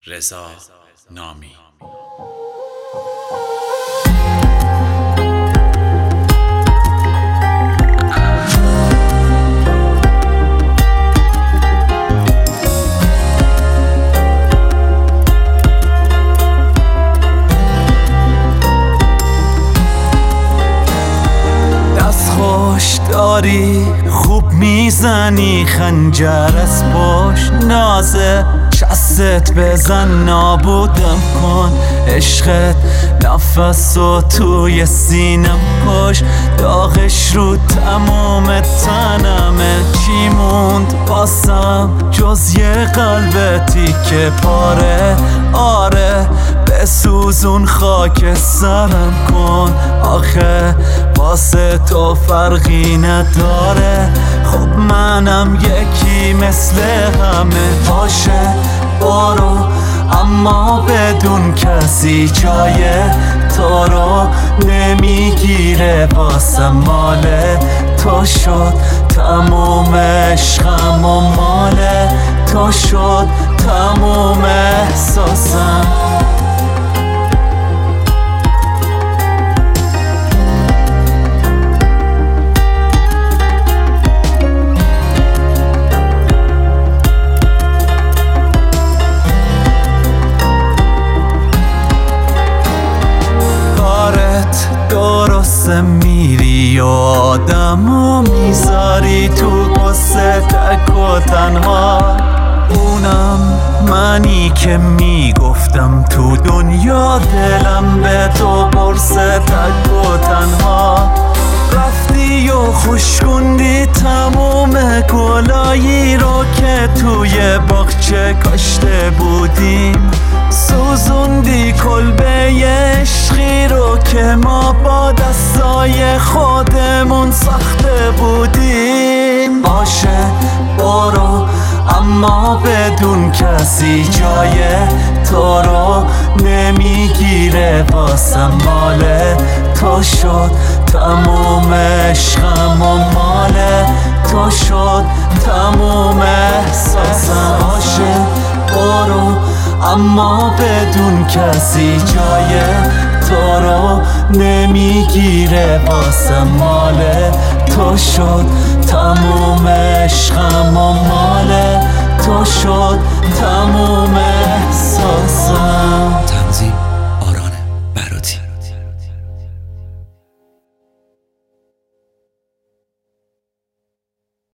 رضا نامی. دست خوش داری، خوب میزنی خنجر از پشت، نازه شستت بزن نابودم کن، عشقت نفسو توی سینم کش، داغش رو تمام تنمه، چی موند باسم جز یه قلبتی که پاره، آره بسوزون خاک سرم کن، آخه واسه تو فرقی نداره، خب منم یکی مثل همه، باشه برو اما بدون کسی جای تو رو نمیگیره، واسه مال تو شد تموم عشقم و مال تو شد تموم احساسم. درسته میری و آدمو میذاری تو قصه تک و تنها، اونم منی که میگفتم تو دنیا دلم به تو برسه تک و تنها، رفتی و خوشگوندی تموم گلایی رو که توی باغچه کاشته بودیم، سوزوندی کلبه عشقی رو که ما با دستای خودمون ساخته بودیم، باشه برو اما بدون کسی جای تو رو نمیگیره، واسه مال تو شد تموم عشقم و مال تو شد تموم احساسم، باشه برو اما بدون کسی جای تو رو نمیگیره، واسه مال تو شد تموم عشقم و مال تو شد تموم